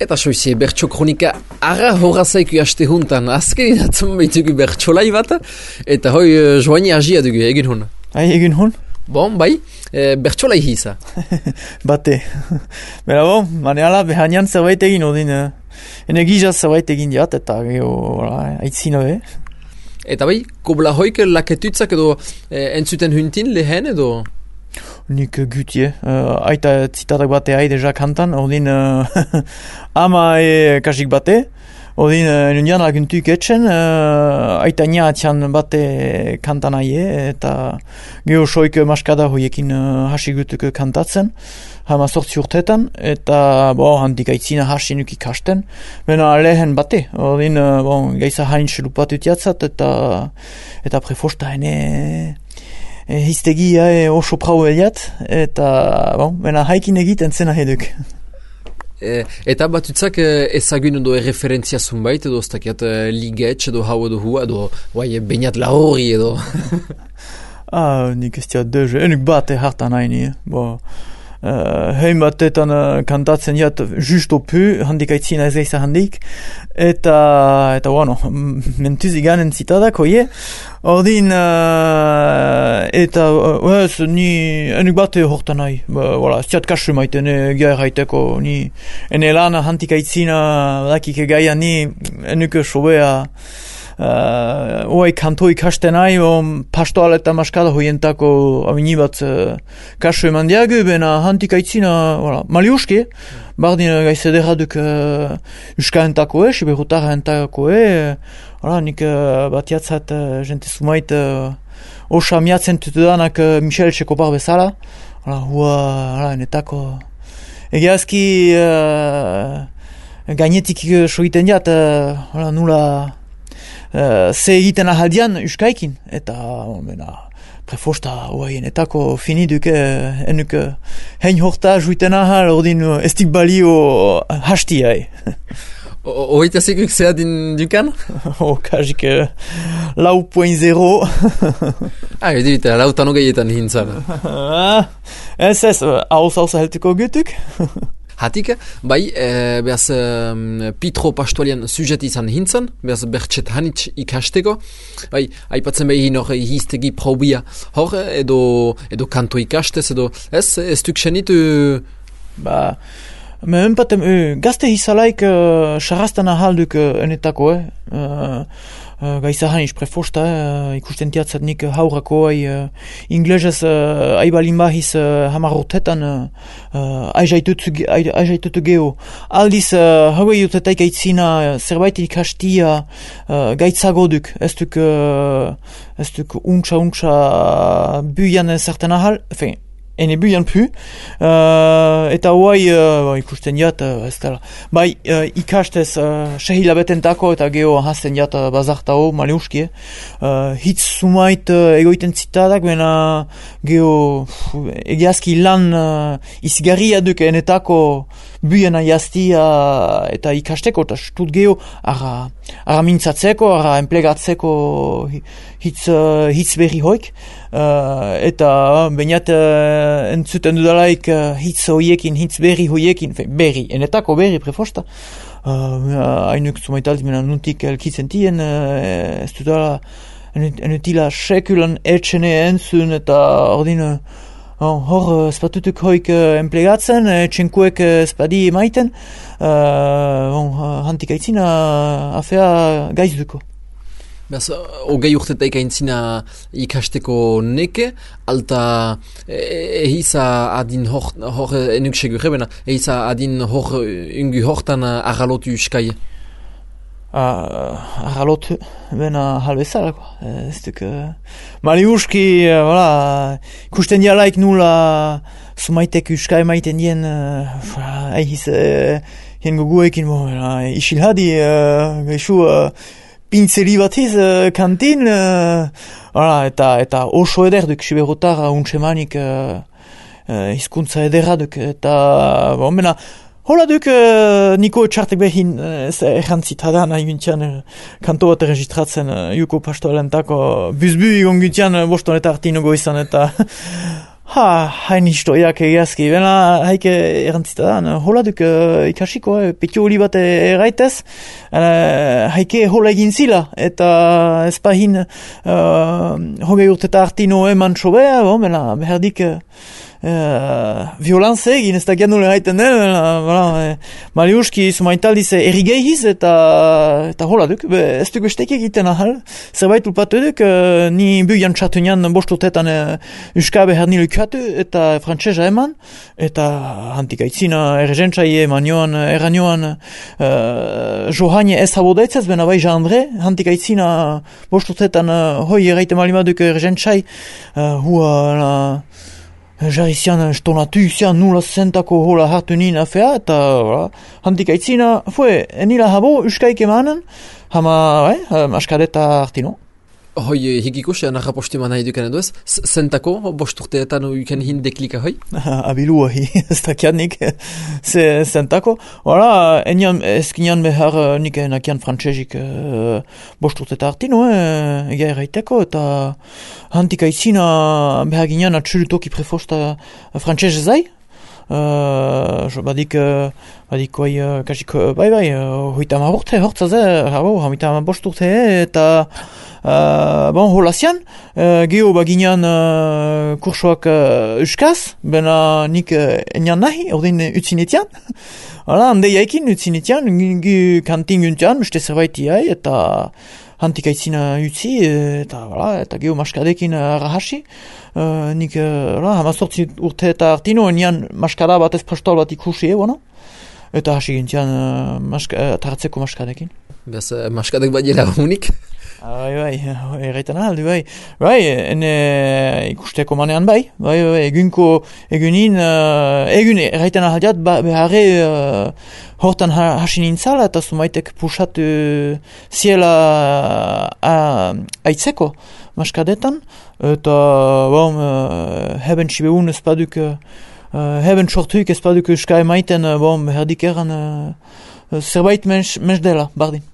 Eta soizie, bertso kronika ara horrazaiku haste juntan, azkenin atzen baitugu bertsolai bat, eta hoi joani agia dugu, egin hon. Egin hon? Bon, bai, bertsolai hiza. Bate. Bera bon, maneala behanian zerbait egin odin, energizaz zerbait egin diat, eta aitzina be. Eta bai, kobla hoik laketutzak edo entzuten huntin lehen edo? Nik gutie, aita zitatak bate hai deja kantan, odin ama kasik bate, odin nundian laguntuik etxen, aita nia atxan bate kantan haie, eta geho soik maskada hoiekin hasi gutuk kantatzen, hama sortzi urtetan, eta handik aitzina hasi nuk ikasten, bena lehen bate, odin gaiza hain lupatu tiatzat, eta prefosta hene hiztegia oso prau eliat, eta bena haikin egiten zena heduk. Eta batutzak ezagun edo referentzia zunbait edo oztakiat ligetx edo hau edo hua edo bainat lahori edo. Nik ez tiat deuze, enuk bate hartan haini. Hein batetan kantatzen jat just opu, handik aitzina ez geiza handik, eta mentuzi ganen zitadak, oie, ordin, eta ni enuk bate hortan nahi, ez tiat kasu maiten gai haiteko, ni ene lana handik aitzina dakik gaia ni enuk sobea, oai kanto ikasten nahi, pastoal eta maskada hoientako amini bat kasu eman diagu, bena hantik aitzina, maliuski, bardin gaiz ederaduk uskaentako siberutara entako nik batiatzat jente sumait osa miatzen tutudanak Michel Txekopar bezala, enetako egiazki gainetik soiten diat, nula ze egiten ahaldian uskaikin, eta prefosta enetako finiduk enuk hein horta juiten ahal ordin estik balio hasti hai. Oita zekuk zea din dukan? Kajik 0.0. Edita, lautan ogeietan hintzan. Ez, haus heltuko gutuk. Hatik, bai, behaz Pitro Pastualian sujet izan hintzen, behaz bertxet hanitz ikasteko, bai, aipatzen behi hor hiztegi probia hor, edo kanto ikastez, edo ez duk senitu? Gazte hizalaik sarrastan ahalduk enetako, gaiza haniz prefosta, ikusten tiatzat nik haurako inglesez aibalin bahiz hamarrotetan aizaitutu geho. Aldiz haue jutetaik aitzina zerbait ikastia gaitzagoduk, ez duk untxa buian zerten ahal, ene buian pu, eta hoai ikusten jat, ez dela. Bai, ikastez sehilabetentako eta geho hasten jat bazartao, maliuski, hitz sumait egoiten zitadak, bena geho egiazki lan izgarria duk enetako buiena jaztia eta ikasteko, eta stut geho ara mintzatzeko, ara enplegatzeko hitz berri hoik, eta bainat entzuten dudalaik hitz hoiekin, hitz berri hoiekin, berri, enetako berri prefosta, hainuk zumaitaldi mena nuntik elkitzen tien, ez dudala enutila sekulan etxene entzun, eta ordin hor spatutuk hoik enplegatzen, etxenkuek spadi emaiten, hantik aitzina afea gaizduko. Beaz, hogei urtetaik aintzina ikasteko neke, alta ehiza adin hor enuk segur ebena, ehiza adin hor ungu hortan arralotu uskai? Arralotu, bena halbezalako, ez duk. Maliuski, ikusten dialaik nula sumaitek uskai maiten dien, ehiz hien goguekin, isilhadi, gaixu, pintzeri batiz kantin, eta oso eder duk siberotar untsemanik hizkuntza edera duk, eta bena, hola duk niko txartek behin errantzitadan hainguntian kanto bat registratzen Juko Pastoalentako buzbu igon guntian boston eta artinogo izan, eta Hain historiak egiazki, bena haike erantzita da, hola duk ikasiko, petio hori bat erraitez, haike hola egin zila, eta ez pahin hogei urteta artino eman sobea, bena behardik violantze egin, ez da gian nule haiten den, Mariuski sumaitaldiz errigeihiz, eta hola duk, ez duk bestek egiten ahal, zerbait upatu duk, ni buian txatunean bostutetan uska behar nilu kuatu, eta frantsesa eman, eta hantik aitzina errezentzai eman joan, erran joan, Johane ez habodaitzaz, bena bai Jean-André, hantik aitzina bostutetan hoi erraite malimaduk errezentzai, hua jarrizian stonatu izian nula zentako hola hartu nina fea, eta handik aitzina, nila habo uskaik emanen, hama, maskadeta hartino. Hoi hikikus, narrapostiman nahi duken edo ez, zentako bosturteetan uken hin deklika hoi? Abilua hi, ez dakianik, zentako. Hala, enian ezkinean behar nik nakian frantsezik bosturteta hartino, egia erraiteko, eta hantika izina behar ginean atxulutoki prefosta frantsese zai. Badik bai, kasiko, bai, hoita marurte, hortza ze, hoita bosturte, eta holazian, geho baginean kursoak euskaz, bena nik enian nahi, ordin utzinetian. Hala, hande jaikin utzinetian, kantin guntian, beste zerbaiti hai, eta hantik aitzina utzi, eta geho maskadekin rahasi. Nik, hamazortzi urte eta artino, enian maskada bat ez pastol bat ikusi, eta hasi gintian tartzeko maskadekin. Beaz, maskadek bat jela unik? Bai, erraitan aldi, bai, ikusteko manean bai, egunin, erraitan aldiat, beharre hortan hasi nintzala, eta sumaitek pusatu ziela aitzeko maskadetan, eta heben txibeun ezpaduk, heben sortuik ezpaduk euska emaiten, behardik eran zerbait mens dela, bardin.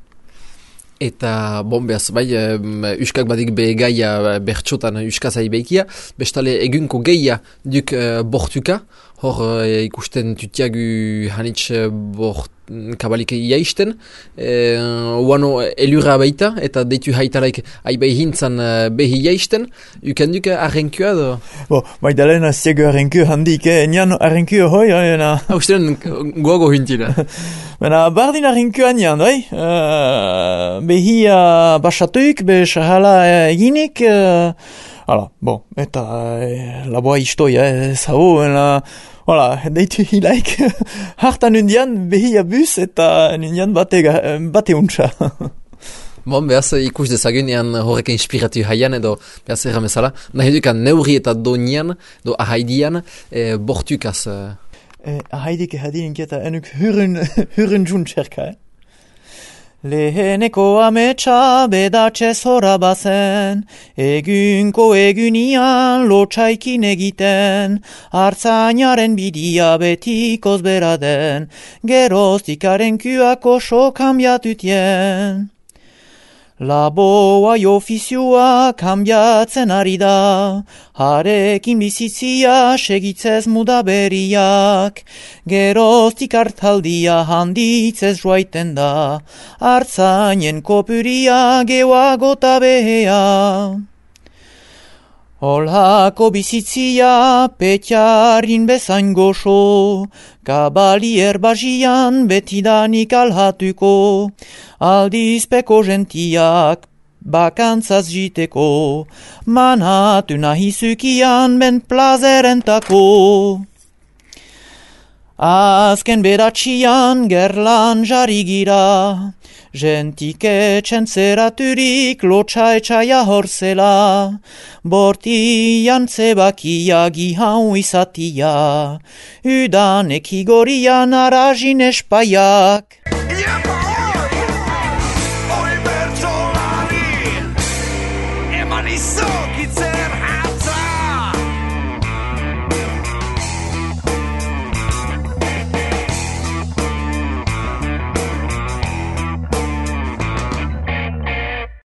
Eta, behaz, bai, uskak badik behegaia bertxotan uskazai behikia, bestale egunko geia duk bortuka, hor ikusten tutiagu hanitz kabalik iaisten, uano elura baita, eta deitu haitalaik aibai hintzan behi iaisten, uken duk arrenkua do? Maidalen ziego arrenkua handik, nian arrenkua hoi, Hausteren gogo hintila. Bena, bardin arrenkua nian, bai? Behi basatuik, be sahala eginik, eta laboa istoia, zau, deitu hilaik, hartan undian behia bus eta undian bate untsa. Behaz ikus dezagunean horrek inspiratu haian edo behaz erramezala, nahi dukan neurri eta donian, do ahaidian, bortukaz. Ahaidik ehadin eta enuk hurun juntxerka, Leheneko ametsa bedatxez hora bazen, egunko egunian lotxaikin egiten, hartzainaren bidia betikoz beraden, geroztikaren kuako so kambiatutien. Laboa ofizioa kambiatzen ari da, harekin bizitzia segitzez mudaberiak, geroztik hartaldia handitzez joaiten da, hartzainen kopuria geoagota behea. Olhako bizitzia petxarin bezain goxo, kabalier bazian betidanik alhatuko, aldizpeko gentiak bakantzaz jiteko, manatu nahizukian ben plazerentako. Azken beratxian gerlan jarri gira, gentike txentzeraturik lotxa etxaia horzela, bortian zebakia gihau izatia, udanek igorian arazin espaiak. Oi bertsolari, eman izokitze